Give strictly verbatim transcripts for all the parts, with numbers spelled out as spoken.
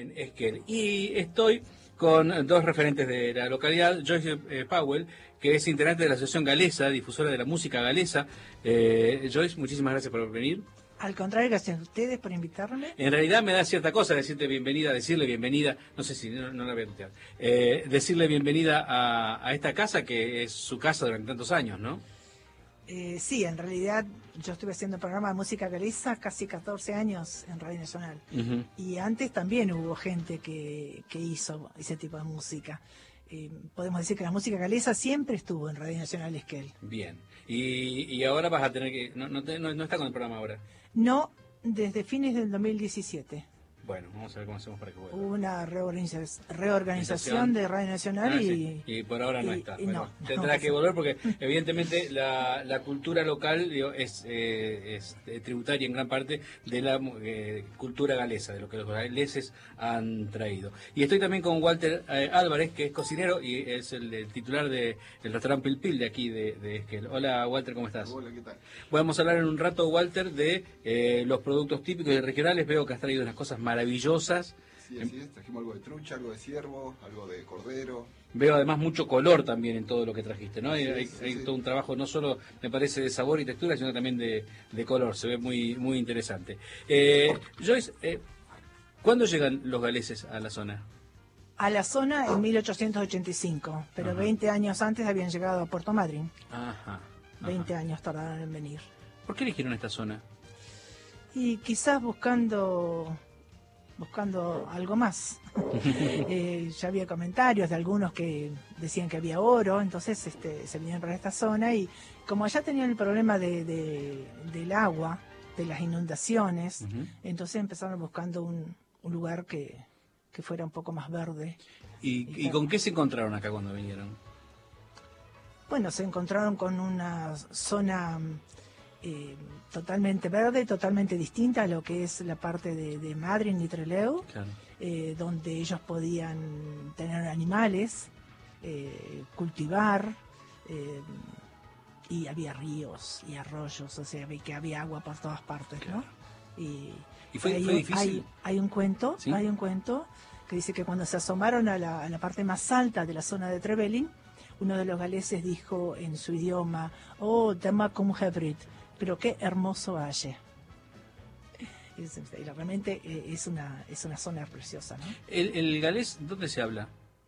en Esquel. Y estoy con dos referentes de la localidad, Joyce eh, Powell, que es integrante de la Asociación Galesa, difusora de la música galesa. Eh, Joyce, muchísimas gracias por venir. Al contrario, gracias a ustedes por invitarme. En realidad me da cierta cosa decirte bienvenida, decirle bienvenida, no sé si no, no la voy a tutear, eh, decirle bienvenida a, a esta casa que es su casa durante tantos años, ¿no? Eh, sí, en realidad yo estuve haciendo un programa de música galesa casi catorce años en Radio Nacional. Uh-huh. Y antes también hubo gente que, que hizo ese tipo de música. Eh, podemos decir que la música galesa siempre estuvo en Radio Nacional Esquel. Bien. Y, y ahora vas a tener que... No, no, te, no, no está con el programa ahora. No, desde fines del dos mil diecisiete. Bueno, vamos a ver cómo hacemos para que vuelva. Hubo una reorganización, reorganización de Radio Nacional ah, y, sí. y por ahora no y, está. Y bueno, no, tendrá no, que volver porque evidentemente la, la cultura local digo, es, eh, es tributaria en gran parte de la eh, cultura galesa, de lo que los galeses han traído. Y estoy también con Walter eh, Álvarez, que es cocinero y es el, el titular del de, restaurante Pil Pil de aquí de, de Esquel. Hola Walter, ¿cómo estás? Hola, ¿qué tal? Vamos a hablar en un rato, Walter, de eh, los productos típicos y regionales. Veo que has traído unas cosas maravillosas. Sí, así es. Trajimos algo de trucha, algo de ciervo, algo de cordero. Veo además mucho color también en todo lo que trajiste, ¿no? Hay, sí, hay, sí, hay sí. todo un trabajo no solo, me parece, de sabor y textura, sino también de, de color. Se ve muy muy interesante. Eh, Joyce, eh, ¿cuándo llegan los galeses a la zona? A la zona en mil ochocientos ochenta y cinco, pero ajá. veinte años antes habían llegado a Puerto Madryn. Ajá, ajá. veinte años tardaron en venir. ¿Por qué eligieron esta zona? Y quizás buscando buscando algo más. eh, ya había comentarios de algunos que decían que había oro, entonces este, se vinieron para esta zona y como allá tenían el problema de, de, del agua, de las inundaciones, uh-huh. entonces empezaron buscando un, un lugar que, que fuera un poco más verde. ¿Y, y, y con qué se encontraron acá cuando vinieron? Bueno, se encontraron con una zona eh, totalmente verde, totalmente distinta a lo que es la parte de, de Madryn y Trelew, claro. eh, donde ellos podían tener animales, eh, cultivar, eh, y había ríos y arroyos, o sea, que había agua por todas partes, ¿no? Y, ¿Y fue, hay, fue difícil? Hay, hay un cuento, ¿sí? hay un cuento que dice que cuando se asomaron a la, a la parte más alta de la zona de Trevelin, uno de los galeses dijo en su idioma, oh, tema cum hebrit, pero qué hermoso valle. Es, realmente es una, es una zona preciosa, ¿no? ¿El, el galés dónde se habla?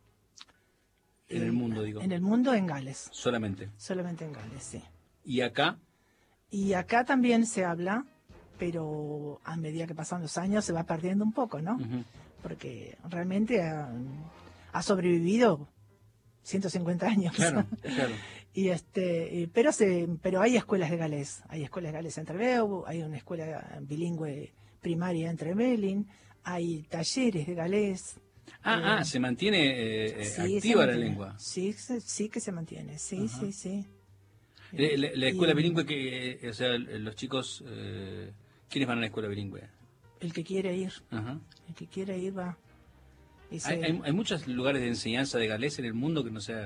En el, el mundo, digo. En el mundo, en Gales. ¿Solamente? Solamente en Gales, sí. ¿Y acá? Y acá también se habla, pero a medida que pasan los años se va perdiendo un poco, ¿no? Uh-huh. Porque realmente ha, ha sobrevivido ciento cincuenta años. Claro, claro. Y este, pero se, pero hay escuelas de galés, hay escuelas de galés en Trelew, hay una escuela bilingüe primaria en Trevelin, hay talleres de galés. Ah, eh, ah, se mantiene eh, sí, activa se la lengua. Sí, sí que se mantiene, sí, Ajá. sí, sí. La, la, la escuela y, bilingüe que, o sea, los chicos, eh, ¿quiénes van a la escuela bilingüe? El que quiere ir, Ajá. el que quiere ir va. Se... Hay, hay, hay muchos lugares de enseñanza de galés en el mundo que no sea...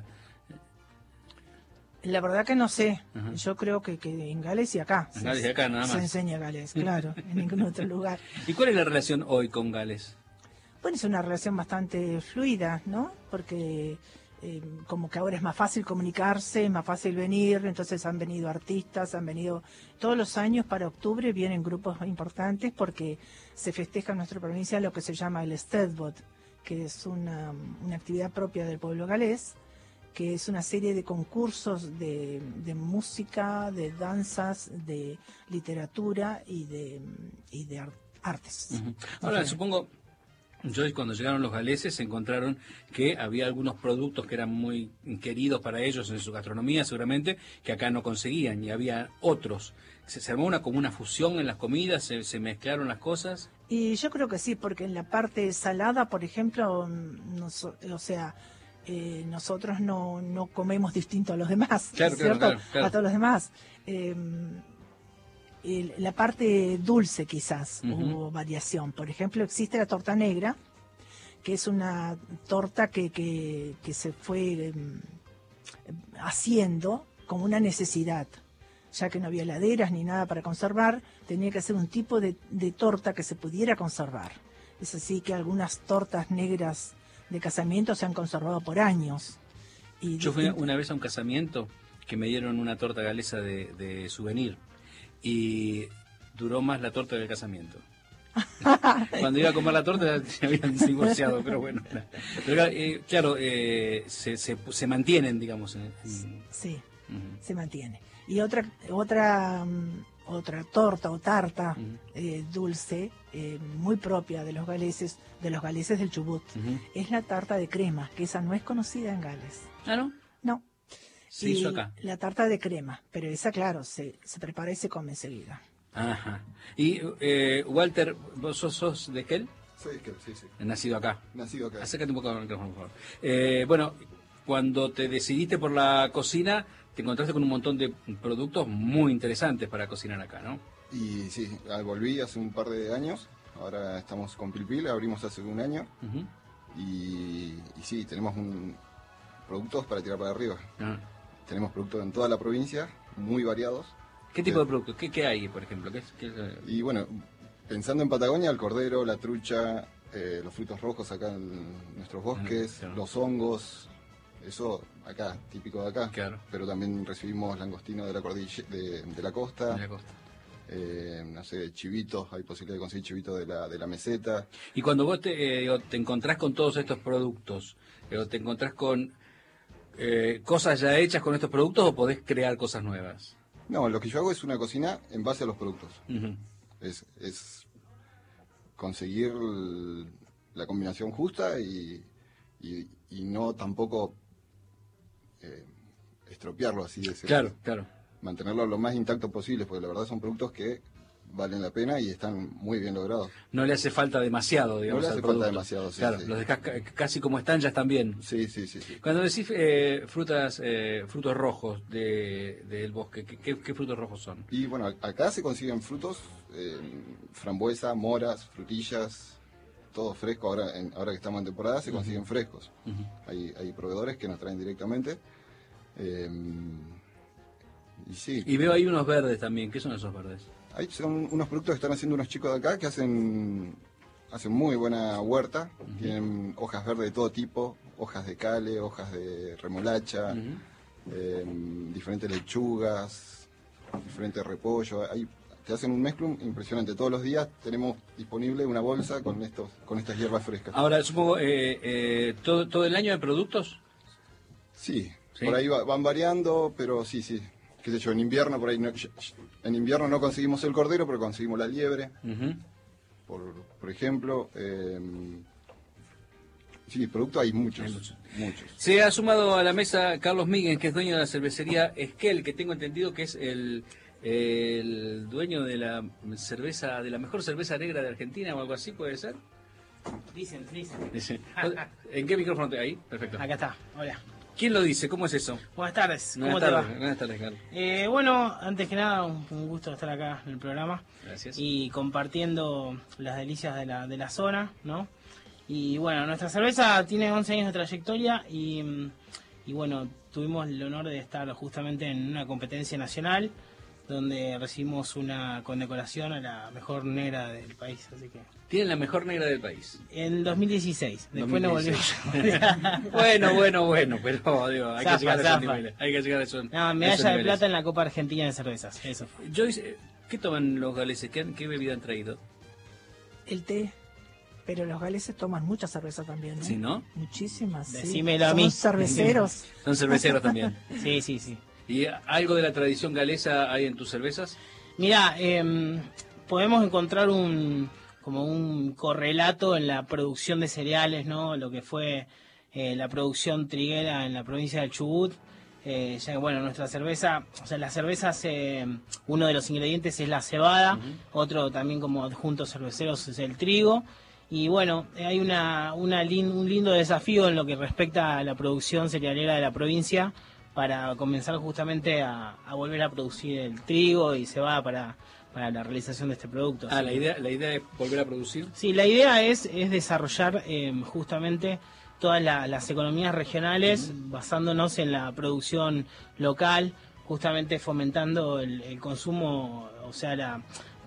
La verdad que no sé. Ajá. Yo creo que, que en Gales y acá. En Gales y acá nada más. Se enseña galés, claro, en ningún otro lugar. ¿Y cuál es la relación hoy con Gales? Bueno, es una relación bastante fluida, ¿no? Porque eh, como que ahora es más fácil comunicarse, es más fácil venir, entonces han venido artistas, han venido todos los años para octubre, vienen grupos importantes porque se festeja en nuestra provincia lo que se llama el Steddfod, que es una, una actividad propia del pueblo galés, que es una serie de concursos de, de música, de danzas, de literatura y de, y de artes. Uh-huh. Ahora, supongo... Joyce, cuando llegaron los galeses se encontraron que había algunos productos que eran muy queridos para ellos en su gastronomía seguramente, que acá no conseguían, y había otros. ¿Se, se armó una como una fusión en las comidas? ¿Se, se mezclaron las cosas? Y yo creo que sí, porque en la parte salada, por ejemplo, nos, o sea, eh, nosotros no, no comemos distinto a los demás, claro, ¿cierto? Claro, claro, claro. A todos los demás. Eh, la parte dulce quizás uh-huh. hubo variación. Por ejemplo, existe la torta negra, que es una torta que, que, que se fue eh, haciendo como una necesidad, ya que no había heladeras ni nada para conservar, tenía que hacer un tipo de, de torta que se pudiera conservar. Es así que algunas tortas negras de casamiento se han conservado por años. Y Yo fui distinto- una vez a un casamiento que me dieron una torta galesa de, de souvenir y duró más la torta del casamiento. Cuando iba a comer la torta se habían divorciado, pero bueno. Pero, eh, claro, eh, se, se, se mantienen, digamos. En, en- Sí, Ujú. se mantiene. Y otra otra mm, otra torta o tarta Ujú. eh, dulce, eh, muy propia de los galeses, de los galeses del Chubut, Ujú. es la tarta de crema, que esa no es conocida en Gales. Ah, ¿no? No. Se Y hizo acá. la tarta de crema, pero esa, claro, se, se prepara y se come enseguida. Ajá. Y, eh, Walter, ¿vos sos, sos de Esquel? Sí, que, sí, sí. Nacido acá. Nacido acá. Acércate un poco al micrófono, por favor. Eh, bueno, cuando te decidiste por la cocina, te encontraste con un montón de productos muy interesantes para cocinar acá, ¿no? Y sí, ah, volví hace un par de años. Ahora estamos con Pilpil, abrimos hace un año. Ujú. Y, y sí, tenemos un, productos para tirar para arriba. Ah. Tenemos productos en toda la provincia, muy variados. ¿Qué tipo de productos? ¿Qué, qué hay, por ejemplo? ¿Qué, es- qué es- Y bueno, pensando en Patagonia, el cordero, la trucha, eh, los frutos rojos acá en nuestros bosques, Ah, claro. los hongos, eso acá, típico de acá. Claro. Pero también recibimos langostino de la cordillera, de, de la costa, de la costa? eh, no sé, chivitos, hay posibilidad de conseguir chivitos de la, de la meseta. Y cuando vos te, eh, digo, te encontrás con todos estos productos, eh, o te encontrás con eh, cosas ya hechas con estos productos, o podés crear cosas nuevas. No, lo que yo hago es una cocina en base a los productos. Ujú. Es, es conseguir l- la combinación justa y, y, y no tampoco eh, estropearlo así de ese- Claro, claro. mantenerlo lo más intacto posible, porque la verdad son productos que valen la pena y están muy bien logrados. No le hace falta demasiado, digamos, le hace al falta producto. demasiado, sí, Claro, sí. los dejás ca- casi como están, ya están bien. Sí, sí, sí, sí. Cuando decís eh, frutas, eh, frutos rojos de, del bosque, ¿qué, qué, qué frutos rojos son? Y bueno, acá se consiguen frutos, eh, frambuesa, moras, frutillas, todo fresco. Ahora, en- ahora que estamos en temporada se consiguen frescos. Ujú. Hay, hay proveedores que nos traen directamente. Eh, y sí, Y veo ahí unos verdes también. ¿Qué son esos verdes? hay, son unos productos que están haciendo unos chicos de acá que hacen, hacen muy buena huerta. Tienen hojas verdes de todo tipo, hojas de cale, hojas de remolacha, Ujú. eh, diferentes lechugas, diferentes repollos. Hay, te hacen un mezclum impresionante. Todos los días tenemos disponible una bolsa con estos, con estas hierbas frescas. Ahora, supongo, eh, eh, ¿todo, ¿todo el año hay productos? Sí, Sí. por ahí va- van variando, pero sí, sí. Qué sé yo, en invierno por ahí no, en invierno no conseguimos el cordero, pero conseguimos la liebre, Ujú. por, por ejemplo. eh, sí, productos hay muchos, Hay muchos. muchos. Se ha sumado a la mesa Carlos Miguel, que es dueño de la cervecería Esquel, que tengo entendido que es el, el dueño de la cerveza, de la mejor cerveza negra de Argentina o algo así, ¿puede ser? Dicen, dicen. Dice. ¿En qué micrófono te ahí? Perfecto. Acá está, hola. ¿Quién lo dice? ¿Cómo es eso? Buenas tardes, ¿cómo Buenas te tardes, va? buenas tardes, Carlos. Eh, bueno, antes que nada, un, un gusto estar acá en el programa Gracias. y compartiendo las delicias de la, de la zona, ¿no? Y bueno, nuestra cerveza tiene once años de trayectoria y, mm, y bueno, tuvimos el honor de estar justamente en una competencia nacional donde recibimos una condecoración a la mejor negra del país, así que... Tienen la mejor negra del país. En dos mil dieciséis, después dos nos mil volvimos dieciséis. Bueno, bueno, bueno, pero digo, hay Zafa, que llegar a esos zafa. niveles. Hay que llegar a esos, No, a esos medalla de niveles. plata en la Copa Argentina de Cervezas, eso fue. Yo, hice- ¿qué toman los galeses? ¿Qué, han- qué bebida han traído? El té, pero los galeses toman mucha cerveza también, ¿no? Sí, ¿no? Muchísimas, sí. Decímelo a Son mí. cerveceros. Son cerveceros también. Sí, sí, sí. ¿Y algo de la tradición galesa hay en tus cervezas? Mira, em, podemos encontrar un como un correlato en la producción de cereales, ¿no? Lo que fue eh, la producción triguera en la provincia del Chubut. Eh, ya que, bueno, nuestra cerveza, o sea, las cervezas, eh, uno de los ingredientes es la cebada, otro también como adjuntos cerveceros es el trigo. Y bueno, eh, hay una, una lin- un lindo desafío en lo que respecta a la producción cerealera de la provincia para comenzar justamente a, a volver a producir el trigo y cebada para, para la realización de este producto. Ah, Así la que- idea, la idea es volver a producir. Sí, la idea es, es desarrollar eh, justamente todas la- las economías regionales basándonos en la producción local, justamente fomentando el, el consumo, o sea, la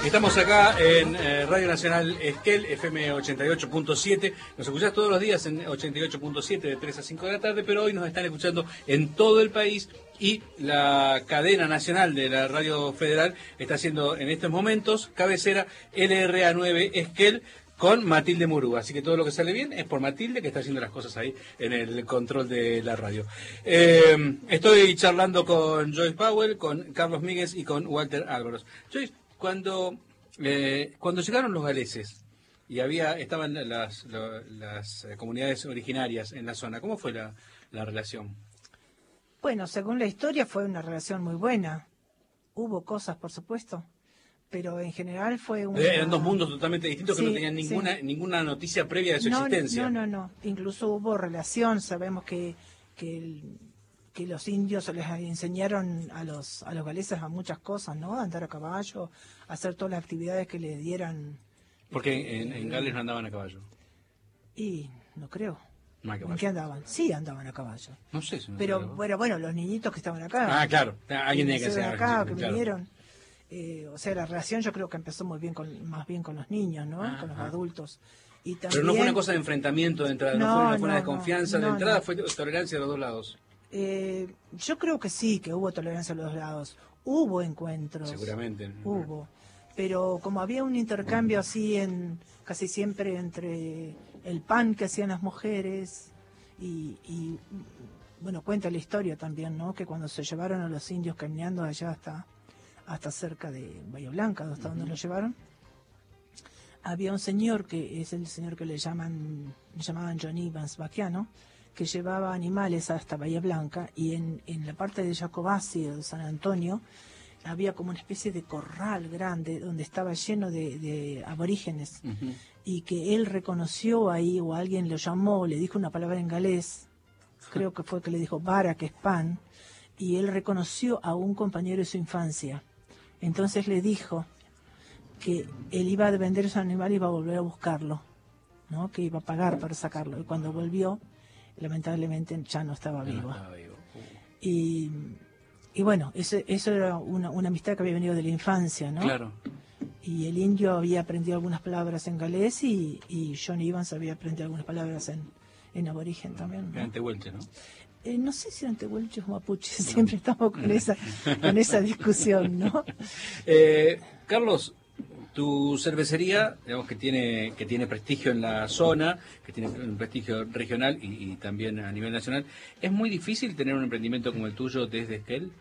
Estamos acá en eh, Radio Nacional Esquel, F M ochenta y ocho punto siete. Nos escuchás todos los días en ochenta y ocho punto siete de tres a cinco de la tarde, pero hoy nos están escuchando en todo el país y la cadena nacional de la Radio Federal está haciendo en estos momentos cabecera L R A nueve Esquel con Matilde Murúa. Así que todo lo que sale bien es por Matilde, que está haciendo las cosas ahí en el control de la radio. Eh, estoy charlando con Joyce Powell, con Carlos Míguez y con Walter Álvaros. Joyce, Cuando, eh, cuando llegaron los galeses y había estaban las, lo- las eh, comunidades originarias en la zona, ¿cómo fue la, la relación? Bueno, según la historia fue una relación muy buena. Hubo cosas, por supuesto, pero en general fue una... Eh, Eran dos mundos totalmente distintos que Sí, no tenían ninguna sí. ninguna noticia previa de su no, existencia. No, no, no. Incluso hubo relación. Sabemos que, que, el- que los indios les enseñaron a los a los galeses a muchas cosas, ¿no? A andar a caballo, a hacer todas las actividades que le dieran. Porque en, en Gales no andaban a caballo. Y no creo. No hay ¿En caballo. qué andaban? Sí, andaban a caballo. No sé. si no Pero creo. bueno, bueno, los niñitos que estaban acá. Ah, claro. Alguien que tiene que nacieron ser. acá, que claro. vinieron. Eh, o sea, la relación yo creo que empezó muy bien, con más bien con los niños, ¿no? Ajá. Con los adultos. Y Pero también, no fue una cosa de enfrentamiento de entrada, no, No, fue una, fue una no, desconfianza no, de no, entrada, no. fue tolerancia de los dos lados. Eh, yo creo que sí, que hubo tolerancia a los dos lados. Hubo encuentros. Seguramente. Hubo. Pero como había un intercambio así en casi siempre entre el pan que hacían las mujeres y, y, bueno, cuenta la historia también, ¿no? Que cuando se llevaron a los indios caminando allá hasta, hasta cerca de Bahía Blanca, hasta donde los llevaron, había un señor que es el señor que le llaman, le llamaban John Evans Baquiano, que llevaba animales hasta Bahía Blanca, y en, en la parte de Jacobasi, de San Antonio, había como una especie de corral grande donde estaba lleno de, de aborígenes, Ujú. y que él reconoció ahí, o alguien lo llamó, le dijo una palabra en galés, creo que fue que le dijo bara, que es pan, y él reconoció a un compañero de su infancia. Entonces le dijo que él iba a vender ese animal y iba a volver a buscarlo, ¿no? Que iba a pagar para sacarlo. Y cuando volvió, lamentablemente ya no estaba Ya no vivo. estaba vivo. Y, y bueno, eso, eso era una, una amistad que había venido de la infancia, ¿no? Claro. Y el indio había aprendido algunas palabras en galés y, y John Evans había aprendido algunas palabras en, en aborigen también, ¿no? Eran tehuelches, ¿no? Eh, no sé si eran tehuelches o mapuches, siempre estamos con esa, con esa discusión, ¿no? Eh, Carlos, tu cervecería, digamos que tiene que tiene prestigio en la zona, que tiene un prestigio regional y, y también a nivel nacional. ¿Es muy difícil tener un emprendimiento como el tuyo desde Esquel?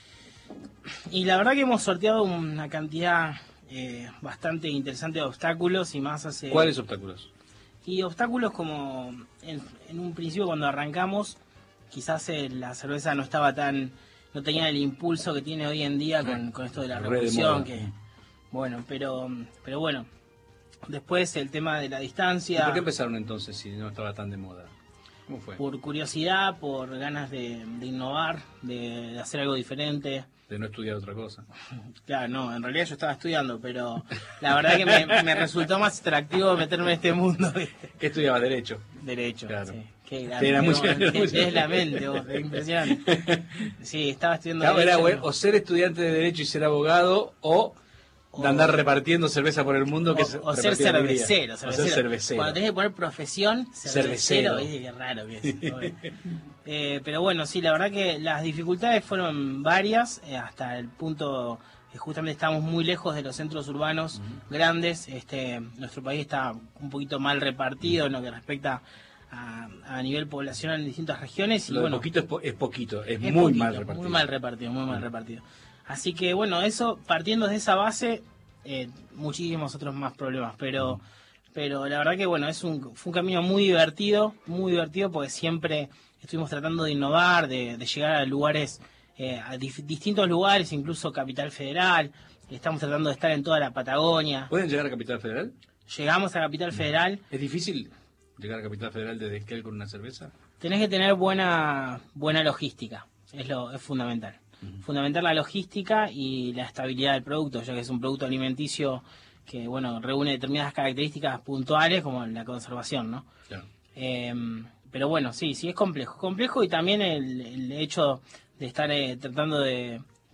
Y la verdad que hemos sorteado una cantidad eh, bastante interesante de obstáculos y más hace... ¿Cuáles obstáculos? Y obstáculos como en, en un principio cuando arrancamos, quizás eh, la cerveza no estaba tan, no tenía el impulso que tiene hoy en día con, con esto de la Re de moda. revolución, que bueno, pero pero bueno, después el tema de la ¿Y distancia, por qué empezaron entonces si no estaba tan de moda? ¿Cómo fue? por curiosidad, por ganas de, de innovar, de, de hacer algo diferente. De no estudiar otra cosa. Claro, no, en realidad yo estaba estudiando, pero la verdad que me, me resultó más atractivo meterme en este mundo de ¿Qué estudiaba? Derecho. derecho. Claro. Sí. Qué Sí, era grande, mucho- vos, era qué- mucho. es la mente, vos, es impresionante. Sí, estaba estudiando Claro, era derecho. bueno, o ser estudiante de Derecho y ser abogado, o de andar repartiendo cerveza por el mundo. Que O, es o ser repartir alegría. cervecero, O ser cervecero. cervecero. Cuando tenés que poner profesión, cervecero, Cervecero. ¿viste? Qué raro que es. Bueno. Eh, pero bueno, sí, la verdad que las dificultades fueron varias, eh, hasta el punto que justamente estamos muy lejos de los centros urbanos grandes. Este, nuestro país está un poquito mal repartido en lo que respecta a, a nivel poblacional en distintas regiones. Y Lo de bueno, poquito es, po- es poquito, es, es muy poquito, mal repartido. Muy mal repartido, muy mal repartido. Así que bueno, eso, partiendo de esa base, eh, muchísimos otros más problemas, pero pero la verdad que bueno, es un, fue un camino muy divertido, muy divertido porque siempre estuvimos tratando de innovar, de, de llegar a lugares, eh, a dif- distintos lugares, incluso Capital Federal, estamos tratando de estar en toda la Patagonia. ¿Pueden llegar a Capital Federal? Llegamos a Capital Federal. ¿Es difícil llegar a Capital Federal desde Esquel con una cerveza? Tenés que tener buena buena logística, es lo es fundamental. Fundamental la logística y la estabilidad del producto, ya que es un producto alimenticio que bueno reúne determinadas características puntuales como la conservación, ¿no? Claro. Eh, pero bueno, sí, sí es complejo, complejo y también el, el hecho de estar eh, tratando de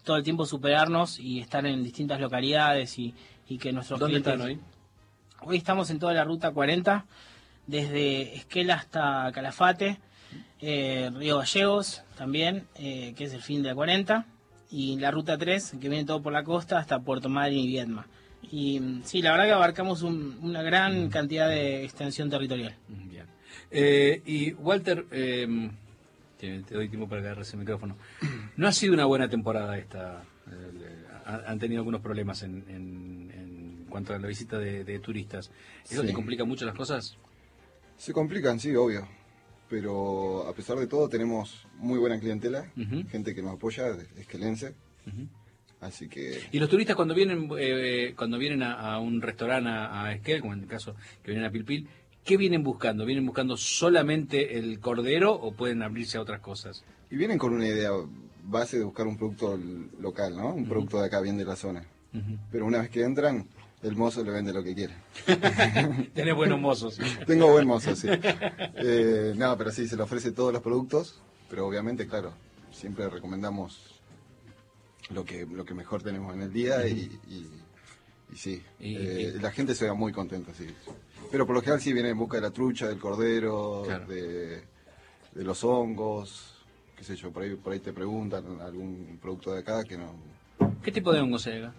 todo el tiempo superarnos y estar en distintas localidades y, y que nuestros ¿Dónde clientes... están hoy? Hoy estamos en toda la ruta cuarenta, desde Esquel hasta Calafate, eh, Río Gallegos también, eh, que es el fin de la cuarenta, y la ruta tres, que viene todo por la costa, hasta Puerto Madryn y Viedma. Y sí, la verdad que abarcamos un, una gran cantidad de extensión territorial. Bien. Eh, y Walter, eh, te, te doy tiempo para que agarres el micrófono. No ha sido una buena temporada esta. Eh, han tenido algunos problemas en, en, en cuanto a la visita de, de turistas. ¿Eso Sí. te complica mucho las cosas? Se complican, sí, obvio. Pero a pesar de todo tenemos muy buena clientela, Ujú. gente que nos apoya, esquelense. Ujú. Así que Y los turistas cuando vienen eh, cuando vienen a, a un restaurante a, a Esquel, como en el caso que vienen a Pilpil, ¿qué vienen buscando? ¿Vienen buscando solamente el cordero o pueden abrirse a otras cosas? y vienen con una idea base de buscar un producto l- local, ¿no? Un producto de acá, bien de la zona. Ujú. Pero una vez que entran, el mozo le vende lo que quiere. Tenés buenos mozos. Tengo buen mozo, sí. Eh, no, pero sí, se le ofrece todos los productos, pero obviamente, claro, siempre recomendamos lo que lo que mejor tenemos en el día y, y, y sí, Y- eh, y- la gente se va muy contenta, sí. Pero por lo general sí viene en busca de la trucha, del cordero, Claro. de, de los hongos, qué sé yo, por ahí, por ahí te preguntan algún producto de acá que no... ¿Qué tipo de hongos hay acá?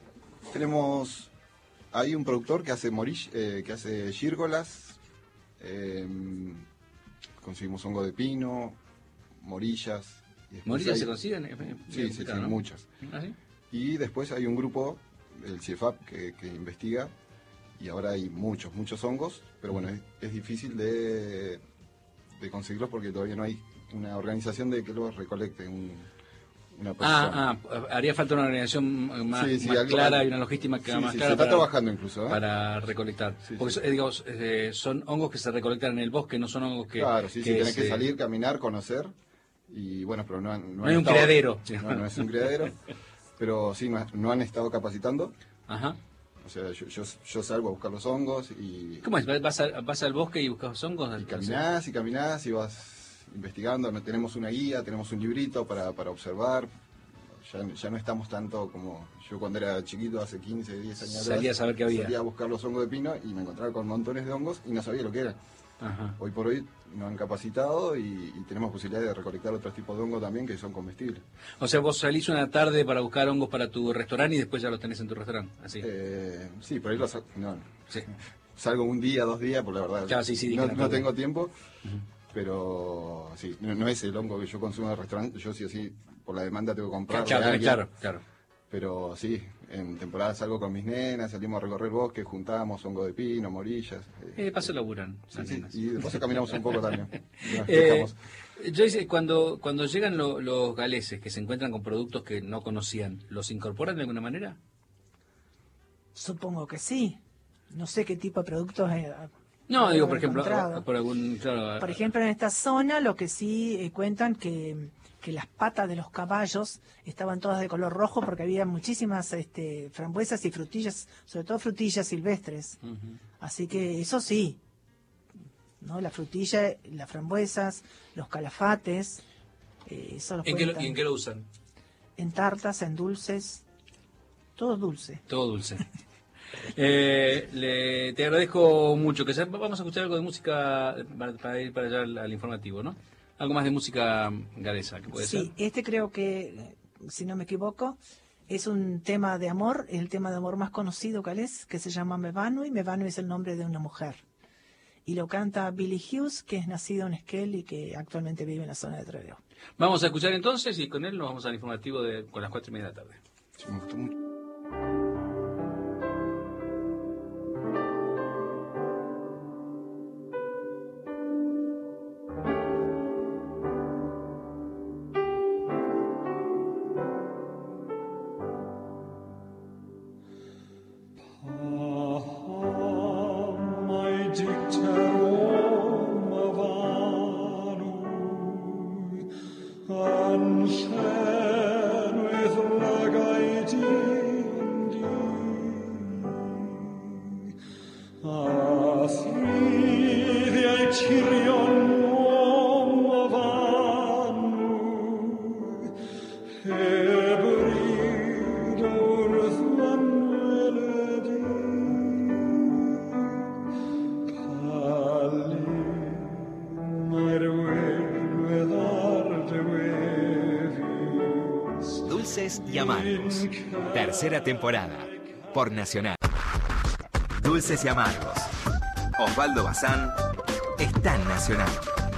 Tenemos, hay un productor que hace morish, eh, que hace gírgolas, eh, conseguimos hongo de pino, morillas. y después ¿Morillas hay- se consiguen? Es Sí, sí, complicado, sí, ¿no? muchas. ¿Ah, sí? Y después hay un grupo, el C I E F A P, que, que investiga, y ahora hay muchos, muchos hongos, pero bueno, es, es difícil de, de conseguirlos porque todavía no hay una organización de que los recolecte un- una persona. Ah, ah, haría falta una organización más, Sí, sí, más algo- clara y una logística Sí, más sí, clara se está para, trabajando incluso, ¿eh? para recolectar. Sí, Porque sí. so- eh, digamos, eh, son hongos que se recolectan en el bosque, no son hongos que... Claro, sí, sí, tenés se- que salir, caminar, conocer, y bueno, pero no han... No han hay un estado- criadero. No, no es un criadero, pero sí, no, no han estado capacitando, Ajá. o sea, yo, yo, yo salgo a buscar los hongos y, ¿Cómo es? ¿Vas, a- vas al bosque y buscas hongos? y caminás y caminás y vas investigando, no- tenemos una guía, tenemos un librito para, para observar, ya, ya no estamos tanto como yo cuando era chiquito, hace quince, diez años atrás, Salía a saber qué había. salía a buscar los hongos de pino y me encontraba con montones de hongos y no sabía lo que era. Ajá. Hoy por hoy nos han capacitado y, y tenemos posibilidad de recolectar otros tipos de hongos también que son comestibles. O sea, vos salís una tarde para buscar hongos para tu restaurante y después ya los tenés en tu restaurante, así. Eh, sí, por ahí los, no, Sí. salgo un día, dos días, por la verdad. Claro, sí, sí, no, dije, no, no no. tengo tiempo, pero sí, no, no es el hongo que yo consumo en el restaurante, yo sí o sí, por la demanda tengo que comprar. Claro, de alguien. claro, claro. Pero sí, en temporada salgo con mis nenas, salimos a recorrer bosque, juntamos hongo de pino, morillas. eh, Eh, de paso laburan. sí, las sí, nenas. y después caminamos un poco también. Nos Eh, dejamos. Joyce, cuando, cuando llegan lo- los galeses que se encuentran con productos que no conocían, ¿los incorporan de alguna manera? Supongo que sí. No sé qué tipo de productos. eh, No, habrán digo, por ejemplo, encontrado. por algún... Claro, Por ejemplo, en esta zona lo que sí eh, cuentan que, que las patas de los caballos estaban todas de color rojo porque había muchísimas este, frambuesas y frutillas, sobre todo frutillas silvestres. Ujú. Así que eso sí, ¿no? La frutilla, las frambuesas, los calafates, eh, eso lo ¿En qué, lo- cuentan. ¿Y en qué lo usan? En tartas, en dulces, todo dulce. Todo dulce. Eh, le- te agradezco mucho. Que sea- vamos a escuchar algo de música para, para ir para allá al, al informativo, ¿no? Algo más de música galesa, que puede Sí, ser. este creo que, eh, si no me equivoco, es un tema de amor, el tema de amor más conocido que es, que se llama Mevanui. Mevanui es el nombre de una mujer. Y lo canta Billy Hughes, que es nacido en Esquel y que actualmente vive en la zona de Trelew. Vamos a escuchar entonces y con él nos vamos al informativo de, con las cuatro y media de la tarde. Sí, me gustó mucho. Mai dicterum avanui, ancenuit lagait indi, Aphridiae Tyrion avanui, Hebri Dulces y Amargos. Tercera temporada. Por Nacional. Dulces y Amargos. Osvaldo Bazán está en Nacional.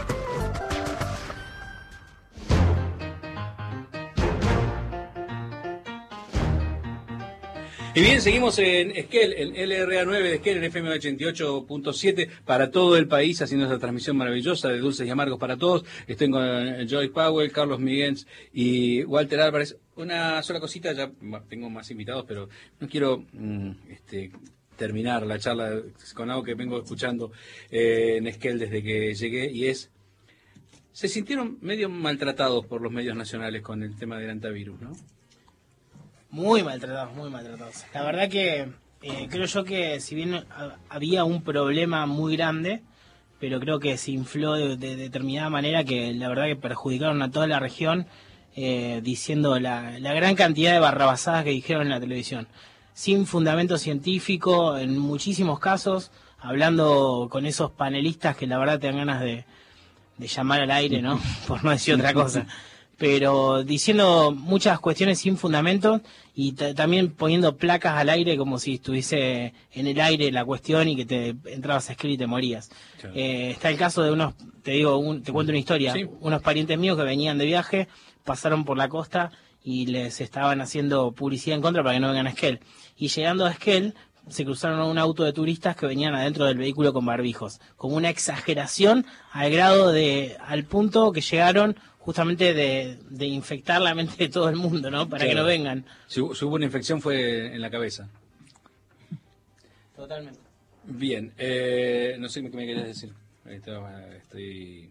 Y bien, seguimos en Esquel, en L R A nueve de Esquel, en F M ochenta y ocho punto siete para todo el país, haciendo esta transmisión maravillosa de Dulces y Amargos para todos. Estoy con Joyce Powell, Carlos Miguel y Walter Álvarez. Una sola cosita, ya tengo más invitados, pero no quiero mm, este, terminar la charla con algo que vengo escuchando eh, en Esquel desde que llegué, y es, se sintieron medio maltratados por los medios nacionales con el tema del antivirus, ¿no? Muy maltratados, muy maltratados. La verdad que eh, creo yo que si bien a, había un problema muy grande, pero creo que se infló de, de determinada manera que la verdad que perjudicaron a toda la región, eh, diciendo la, la gran cantidad de barrabasadas que dijeron en la televisión. Sin fundamento científico, en muchísimos casos, hablando con esos panelistas que la verdad te dan ganas de, de llamar al aire, ¿no? Por no decir otra cosa. Pero diciendo muchas cuestiones sin fundamento y también poniendo placas al aire como si estuviese en el aire la cuestión y que te entrabas a escribir y te morías. Claro. Eh, está el caso de unos, te digo, un, te cuento una historia, sí. Unos parientes míos que venían de viaje, pasaron por la costa y les estaban haciendo publicidad en contra para que no vengan a Esquel. Y llegando a Esquel, se cruzaron a un auto de turistas que venían adentro del vehículo con barbijos, como una exageración al grado de, al punto que llegaron justamente de, de infectar la mente de todo el mundo, ¿no? Para claro. que no vengan. Si, si hubo una infección fue en la cabeza. Totalmente. Bien, eh, no sé qué me querías decir. Estoy...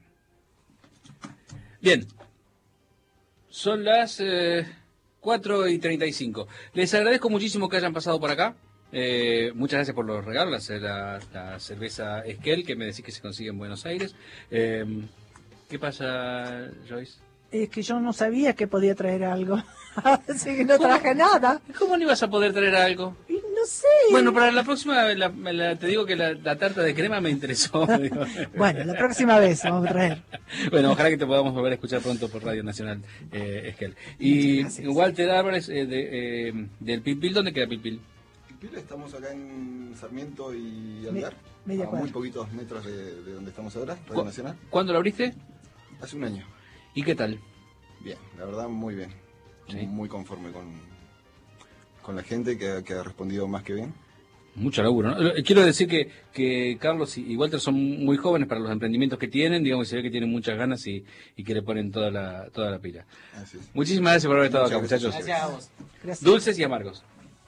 Bien. Son las eh, cuatro y treinta y cinco. Les agradezco muchísimo que hayan pasado por acá. Eh, muchas gracias por los regalos, la, la, la cerveza Esquel, que me decís que se consigue en Buenos Aires. Eh, ¿Qué pasa, Joyce? Es que yo no sabía que podía traer algo, así que no traje nada. ¿Cómo no ibas a poder traer algo? Y no sé. Bueno, para la próxima, la, la, te digo que la, la tarta de crema me interesó. Bueno, la próxima vez vamos a traer. Bueno, ojalá que te podamos volver a escuchar pronto por Radio Nacional, eh, Esquel. Y Walter Álvarez, eh, de, eh, del Pilpil, ¿dónde queda Pilpil? Pilpil, estamos acá en Sarmiento y Alvear, Me, a cuadra. Muy poquitos metros de, de donde estamos ahora, Radio ¿Cu Nacional. ¿Cuándo lo abriste? Hace un año. ¿Y qué tal? Bien, la verdad muy bien. ¿Sí? Muy conforme con, con la gente que, que ha respondido más que bien. Mucho laburo, ¿no? Quiero decir que, que Carlos y Walter son muy jóvenes para los emprendimientos que tienen, digamos, se ve que tienen muchas ganas y, y que le ponen toda la, toda la pila. Así es. Muchísimas gracias por haber estado Muchas acá, gracias. muchachos. Gracias a vos. Gracias. Dulces y amargos.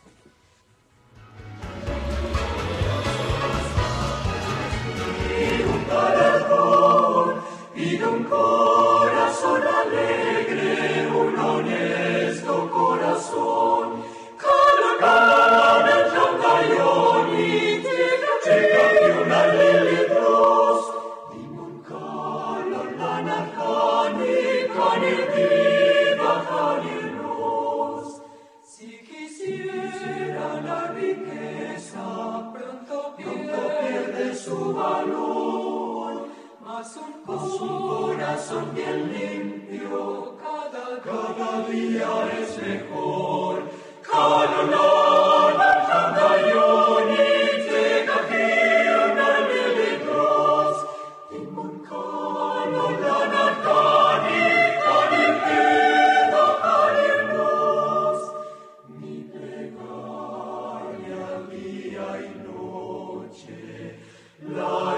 Y de un corazón alegre, un honesto corazón, cada cada el chantayón y chica que una lili dos, dimon calo la narjani, cani viva cani luz. Si quisiera la riqueza, pronto pierde su valor. Mas un corazón bien limpio, cada, cada día es mejor. Cada lana, cada yoni, te cajina, miligros. Timon cano, lana, cani, cani, queda, cani, luz. Mi plegaria día y noche, la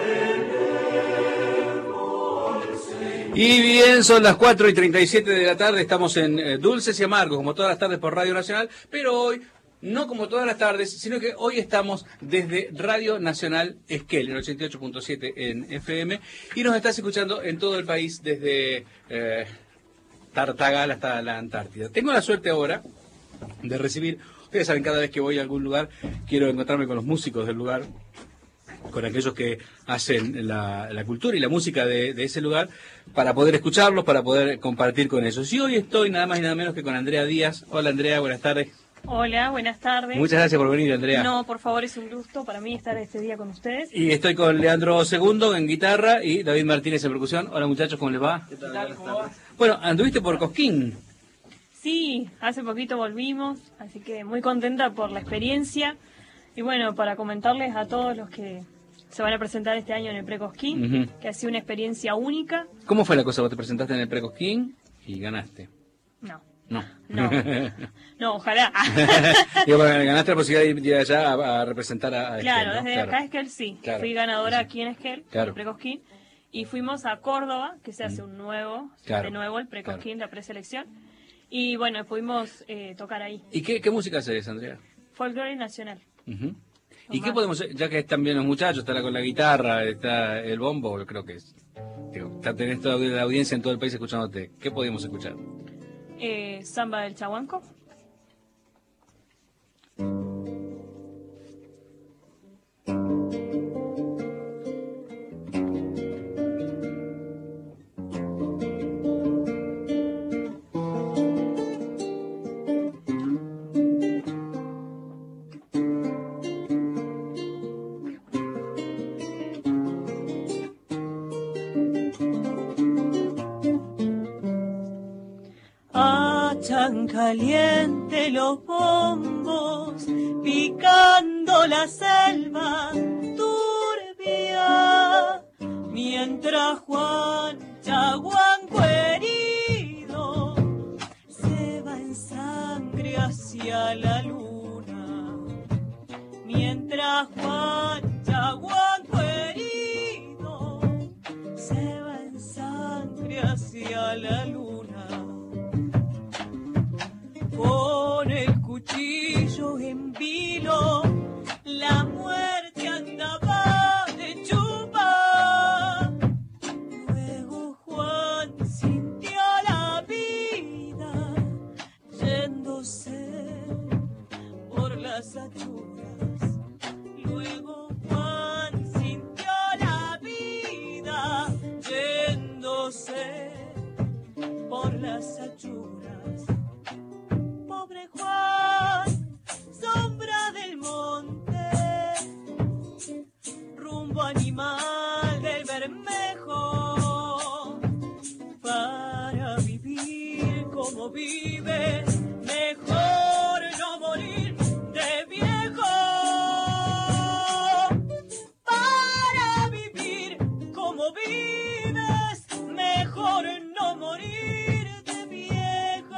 Y bien, son las cuatro y treinta y siete de la tarde, estamos en eh, Dulces y Amargos, como todas las tardes por Radio Nacional, pero hoy, no como todas las tardes, sino que hoy estamos desde Radio Nacional Esquel, en ochenta y ocho punto siete en F M, y nos estás escuchando en todo el país, desde eh, Tartagal hasta la Antártida. Tengo la suerte ahora de recibir, ustedes saben, cada vez que voy a algún lugar, quiero encontrarme con los músicos del lugar, con aquellos que hacen la, la cultura y la música de, de ese lugar, para poder escucharlos, para poder compartir con ellos. Y hoy estoy nada más y nada menos que con Andrea Díaz. Hola Andrea, buenas tardes. Hola, buenas tardes. Muchas gracias por venir, Andrea. No, por favor, es un gusto para mí estar este día con ustedes. Y estoy con Leandro Segundo en guitarra y David Martínez en percusión. Hola muchachos, ¿cómo les va? ¿Qué tal? ¿Cómo va? Bueno, anduviste por Cosquín. Sí, hace poquito volvimos, así que muy contenta por la experiencia. Y bueno, para comentarles a todos los que se van a presentar este año en el Precosquín, uh-huh. que ha sido una experiencia única. ¿Cómo fue la cosa? ¿Vos te presentaste en el Precosquín y ganaste? No. No. No, no ojalá. Digo, ganaste la posibilidad de ir allá a, a representar a, a Claro, Esquel, ¿no? desde Claro. acá Esquel sí. Claro. Fui ganadora Sí. aquí en Esquel, Claro. el Precosquín. Y fuimos a Córdoba, que se hace Mm. un nuevo, Claro. de nuevo el Precosquín, Claro. la preselección. Y bueno, pudimos eh, tocar ahí. ¿Y qué, qué música haces, Andrea? Folclore nacional. Uh-huh. ¿Y Ajá. qué podemos, ya que están bien los muchachos, está la, con la guitarra, está el bombo, yo creo que es, digo, está- tenés toda la audiencia en todo el país escuchándote, ¿qué podemos escuchar? Eh, Samba del Chahuanco. Hachan caliente los bombos, picando la selva turbia, mientras Juan Chaguanco herido se va en sangre hacia la luna, mientras Juan Chaguanco herido se va en sangre hacia la luna. Con el cuchillo en vilo, la muerte andaba de chupa. Luego Juan sintió la vida yéndose por las achuras. Luego Juan sintió la vida yéndose por las achuras. Pobre Juan, sombra del monte, rumbo animal del Bermejo, para vivir como vives, mejor no morir de viejo. Para vivir como vives, mejor no morir de viejo.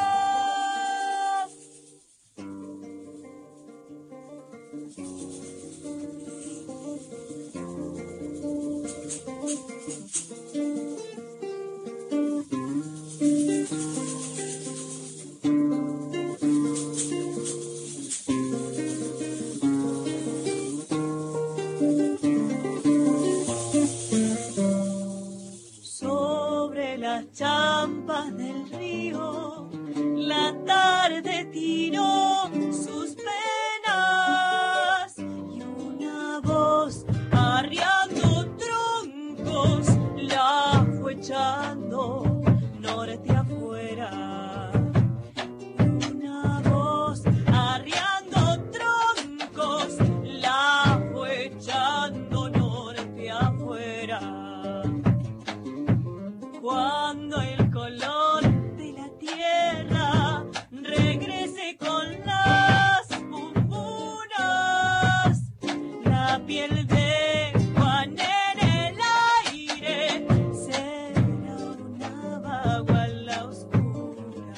Sobre las champas del río, la tarde tiró sus penas y una voz arriando troncos la fue echando norte afuera. Y una voz arriando troncos la fue echando norte afuera. Cuando el color de la tierra regrese con las pumpunas, la piel de Juan en el aire será una baguala oscura.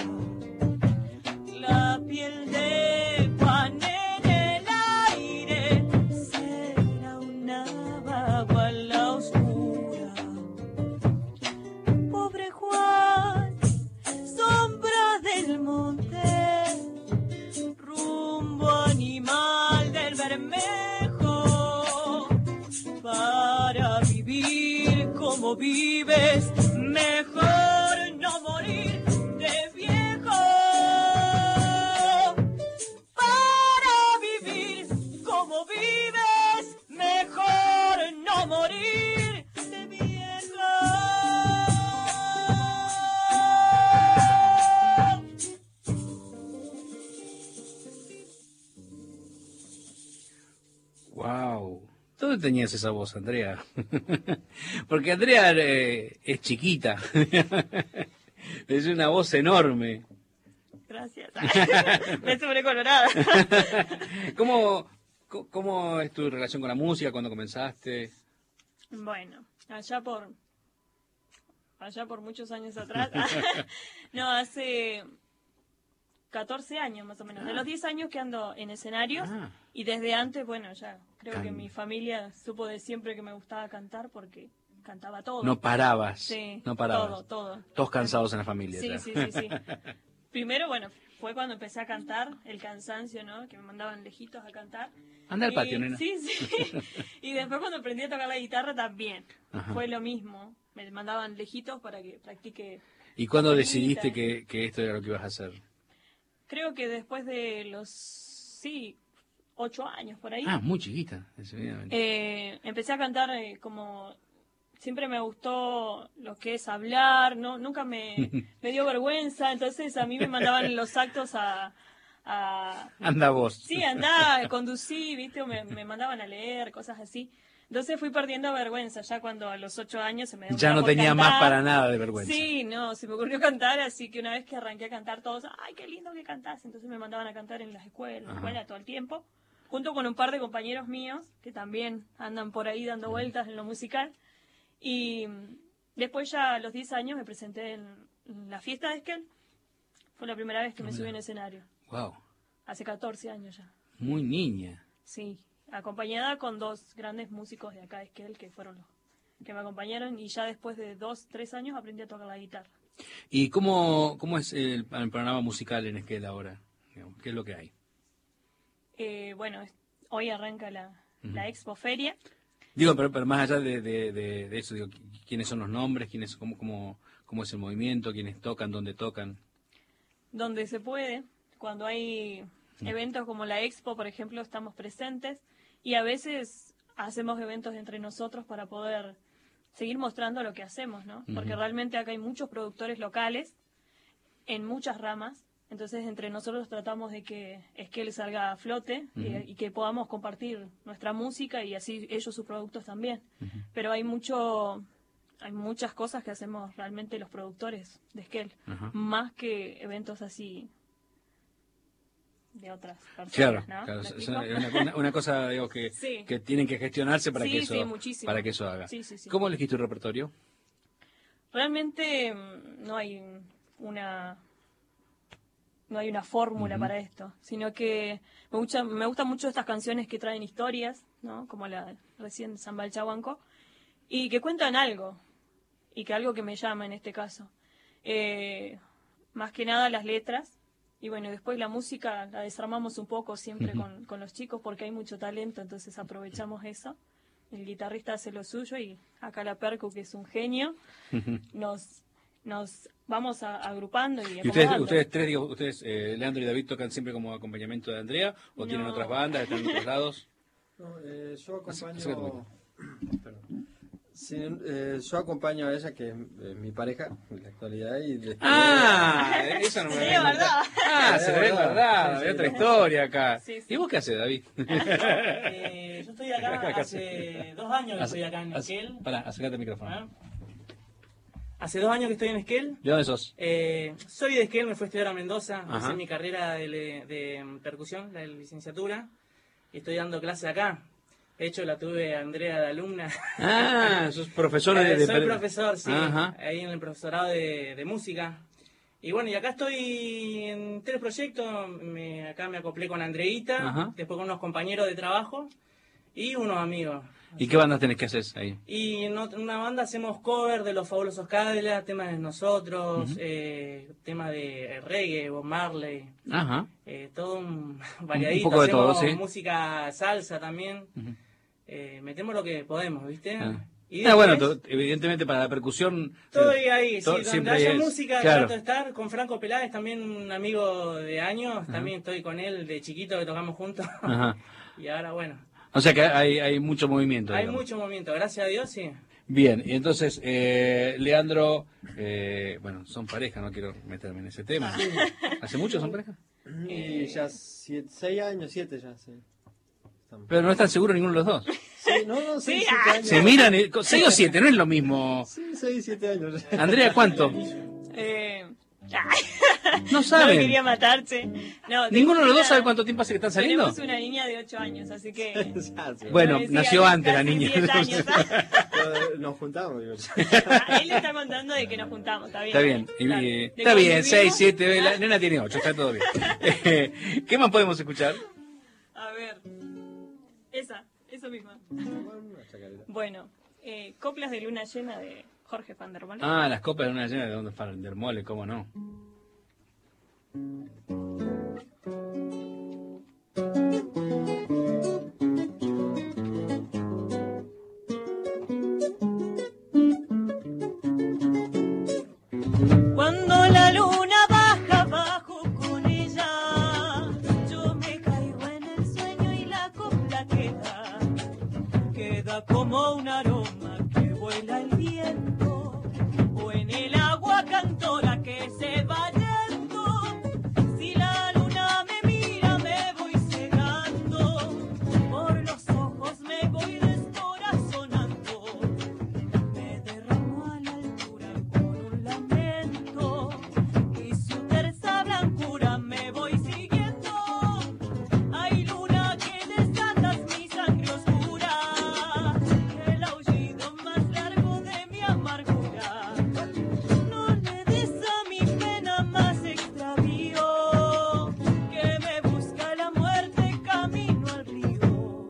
La piel de Juan en el aire será una baguala oscura. Pobre Juan, sombra del monte, rumbo animal del Bermejo, para vivir como vives, mejor no morir de viejo. Para vivir como vives, mejor no morir de viejo. Wow. ¿Dónde tenías esa voz, Andrea? Porque Andrea eh, es chiquita. Es una voz enorme. gracias. Me sobrecolorada. ¿Cómo, ¿Cómo es tu relación con la música? ¿Cuándo comenzaste? Bueno, allá por allá por muchos años atrás. No, hace catorce años más o menos. De los diez años que ando en escenarios. Ah. Y desde antes, bueno, ya creo Can... que mi familia supo de siempre que me gustaba cantar porque cantaba todo. No parabas. Sí, no parabas. todo, todo. Todos cansados en la familia. Sí, sí, sí, sí. Primero, bueno, fue cuando empecé a cantar, el cansancio, ¿no? Que me mandaban lejitos a cantar. Anda al patio, y, nena. Sí, sí. Y después cuando aprendí a tocar la guitarra también. Ajá. Fue lo mismo. Me mandaban lejitos para que practique. ¿Y cuándo decidiste que, que esto era lo que ibas a hacer? Creo que después de los, sí, ocho años por ahí. Ah, muy chiquita. Eh, empecé a cantar eh, como... Siempre me gustó lo que es hablar, no nunca me, me dio vergüenza, entonces a mí me mandaban los actos a... a anda vos. Sí, andá, conducí, ¿viste? O me, me mandaban a leer, cosas así. Entonces fui perdiendo vergüenza, ya cuando a los ocho años se me dio ya no tenía cantar. Más para nada de vergüenza. Sí, no, se me ocurrió cantar, así que una vez que arranqué a cantar todos, ¡ay, qué lindo que cantás! Entonces me mandaban a cantar en las escuelas, la escuela todo el tiempo, junto con un par de compañeros míos que también andan por ahí dando vueltas en lo musical. Y después ya a los diez años me presenté en la fiesta de Esquel. Fue la primera vez que me subí en escenario. Wow. Hace catorce años ya. Muy niña. Sí, acompañada con dos grandes músicos de acá de Esquel que fueron los que me acompañaron y ya después de dos, tres años aprendí a tocar la guitarra. ¿Y cómo, cómo es el, el programa musical en Esquel ahora? ¿Qué es lo que hay? Eh, bueno, hoy arranca la, uh-huh. la Expo Feria. Digo, pero, pero más allá de, de, de, de eso, digo, ¿quiénes son los nombres? ¿Quiénes, cómo, cómo, ¿Cómo es el movimiento? ¿Quiénes tocan? ¿Dónde tocan? Donde se puede. Cuando hay eventos como la Expo, por ejemplo, estamos presentes. Y a veces hacemos eventos entre nosotros para poder seguir mostrando lo que hacemos, ¿no? Uh-huh. Porque realmente acá hay muchos productores locales en muchas ramas. Entonces, entre nosotros tratamos de que Esquel salga a flote uh-huh. y, y que podamos compartir nuestra música y así ellos sus productos también. Uh-huh. Pero hay mucho, hay muchas cosas que hacemos realmente los productores de Esquel, uh-huh. más que eventos así de otras personas. Claro, ¿no? claro. Es una, una, una cosa digo, que, sí. que tienen que gestionarse para, sí, que, eso, sí, para que eso haga. Sí, sí, sí. ¿Cómo elegís tu repertorio? Realmente no hay una... No hay una fórmula uh-huh. para esto, sino que me, gusta, me gustan mucho estas canciones que traen historias, ¿no? Como la recién Zamba el Chahuanco, y que cuentan algo, y que algo que me llama en este caso. Eh, más que nada las letras, y bueno, después la música la desarmamos un poco siempre uh-huh. con, con los chicos porque hay mucho talento, entonces aprovechamos eso. El guitarrista hace lo suyo y acá la Percu, que es un genio, uh-huh. nos... nos vamos a, agrupando y ¿Y ustedes, ustedes tres, digo, ustedes, eh, Leandro y David, tocan siempre como acompañamiento de Andrea o no. tienen otras bandas, están en otros lados? No, eh, yo acompaño... Perdón. Sí, eh, yo acompaño a ella, que es eh, mi pareja en la actualidad. Y después... Ah, eso no me sí, verdad. Ah, se ve verdad, hay otra historia acá. Sí, sí. ¿Y vos qué haces, David? eh, yo estoy acá hace dos años que estoy acá en Esquel. Pará, acércate al micrófono. ¿Ah? Hace dos años que estoy en Esquel. ¿De dónde sos? Eh, soy de Esquel, me fui a estudiar a Mendoza, hice mi carrera de, de percusión, la licenciatura, y estoy dando clase acá. De hecho, la tuve a Andrea de alumna. Ah, sos profesor de... de Soy per... profesor, sí, Ajá. ahí en el profesorado de, de música. Y bueno, y acá estoy en tres proyectos, me, acá me acoplé con Andreita, Ajá. después con unos compañeros de trabajo y unos amigos. ¿Y qué bandas tenés que hacer ahí? Y en una banda hacemos cover de los Fabulosos Cadillacs, temas de nosotros, uh-huh. eh, temas de reggae, Bob Marley, Ajá. Eh, todo un variadito. Un poco de hacemos todo, sí. música salsa también, uh-huh. eh, metemos lo que podemos, ¿viste? Ah, y ah bueno, to, evidentemente para la percusión... Estoy ahí, to, sí, donde haya es, música claro. trato de estar, con Franco Peláez, también un amigo de años, uh-huh. también estoy con él de chiquito que tocamos juntos, uh-huh. y ahora bueno... O sea que hay, hay mucho movimiento. Hay digamos. mucho movimiento, gracias a Dios, sí. Bien, y entonces, eh, Leandro, eh, bueno, son pareja, no quiero meterme en ese tema. Sí. ¿Hace mucho son pareja? Y ya siete, seis años, siete ya, sí. Estamos. Pero no están seguros ninguno de los dos. Sí, no, no, seis, sí, siete años. Se miran, seis o siete, no es lo mismo. Sí, seis, siete años. Andrea, ¿cuánto? Eh... No saben. No quería matarse. No, ¿Ninguno de los dos una- sabe cuánto tiempo hace que están saliendo? Tenemos una niña de ocho años, así que... Bueno, Sí, nació hace antes la casi niña. diez años, ¿ah? Eh, Nos juntamos, digo. Ah, Él está contando de que nos juntamos, está bien. Está bien, y- Claro. y- De está bien, convivimos. seis, siete, la nena tiene ocho, está todo bien. Eh, ¿Qué más podemos escuchar? A ver, esa, eso misma. Bueno, eh, coplas de luna llena de Jorge van der Molen. Ah, las copas de una llena de donde Van der Molen, ¿cómo no? Cuando la luna baja bajo con ella, yo me caigo en el sueño y la copla queda, queda como un aroma que vuela el viento, o en el agua cantora que se va yendo. Si la luna me mira me voy cegando, por los ojos me voy descorazonando, me derramo a la altura con un lamento, y su tersa blancura me voy siguiendo. Ay, luna, que desatas mi sangre oscura, el aullido más largo de mi amargura. No le des a mi pena más extravío, que me busca la muerte camino al río.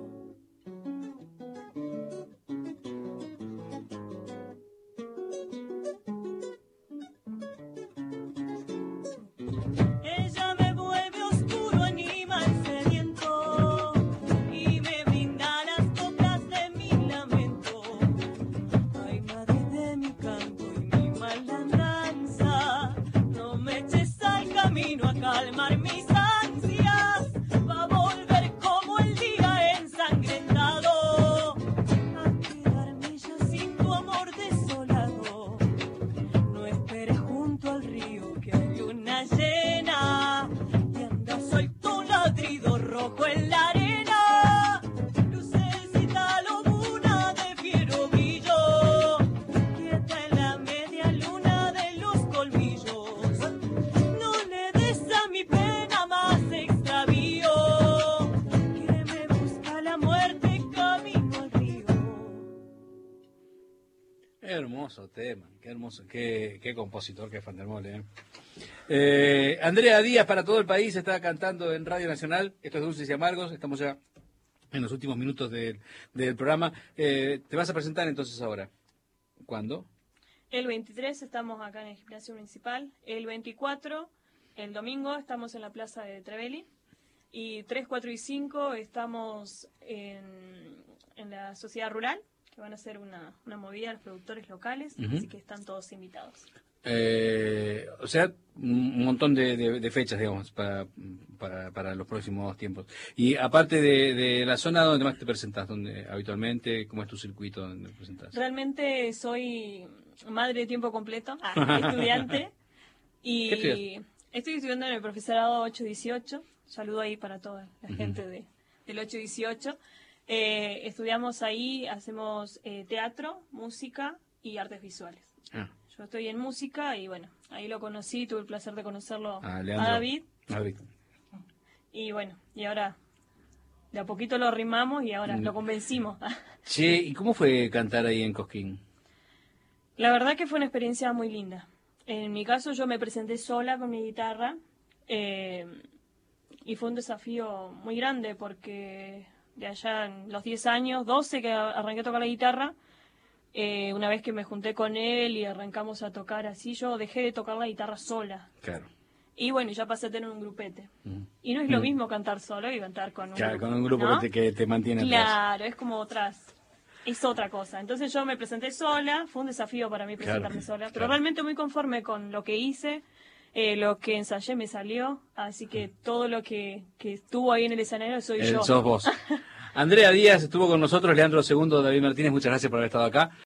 Ella me vuelve oscuro animal sediento y me brinda las coplas de mi lamento. Ay, madre de mi canto y mi malandanza, no me eches al camino a calmar mis ansias, va a volver como el día ensangrentado, a quedarme ya sin tu amor desolado. No esperes junto al río que hay luna llena y anda suelto un ladrido rojo en la arena. Lucecita lobuna de fiero brillo, quieta en la media luna de los colmillos. No le des a mi pena más extravío, que me busca la muerte camino al río. Qué hermoso tema, qué hermoso, qué, qué compositor que es Van der Molen. ¿eh? Eh, Andrea Díaz para todo el país está cantando en Radio Nacional. Esto es Dulces y Amargos. Estamos ya en los últimos minutos del, del programa. Eh, te vas a presentar entonces ahora. ¿Cuándo? El veintitrés estamos acá en el gimnasio municipal. El veinticuatro, el domingo, estamos en la plaza de Trevelli. Y tres, cuatro y cinco estamos en, en la sociedad rural, que van a hacer una, una movida a los productores locales. Ujú. Así que están todos invitados. Eh, o sea, un montón de, de- de fechas, digamos, para, para, para los próximos tiempos. Y aparte de, de la zona, ¿dónde más te presentas? ¿Dónde habitualmente? ¿Cómo es tu circuito donde te presentas? Realmente soy madre de tiempo completo, ah, estudiante. Y ¿Qué estudias? estoy estudiando en el profesorado ocho dieciocho. Saludo ahí para toda la Ujú. gente de, del ocho dieciocho. Eh, estudiamos ahí, hacemos eh, teatro, música y artes visuales. Ah, Yo estoy en música y bueno, ahí lo conocí, tuve el placer de conocerlo a a Leandro. David. David. Y bueno, y ahora de a poquito lo arrimamos y ahora Mm. lo convencimos. Che, ¿y cómo fue cantar ahí en Cosquín? La verdad que fue una experiencia muy linda. En mi caso yo me presenté sola con mi guitarra eh, y fue un desafío muy grande porque de allá en los diez años, doce que arranqué a tocar la guitarra, eh, una vez que me junté con él y arrancamos a tocar así, yo dejé de tocar la guitarra sola. Claro. Y bueno, ya pasé a tener un grupete. Mm. Y no es lo Mm. mismo cantar solo y cantar con un Claro, grupo. con un grupo ¿no? que, te, que te mantiene atrás. Claro, es como otras, es otra cosa. Entonces yo me presenté sola, fue un desafío para mí presentarme Claro, sola, pero claro. realmente muy conforme con lo que hice, eh, lo que ensayé me salió, así que todo lo que, que estuvo ahí en el escenario soy Eh, yo. sos vos. Andrea Díaz estuvo con nosotros, Leandro Segundo, David Martínez, muchas gracias por haber estado acá.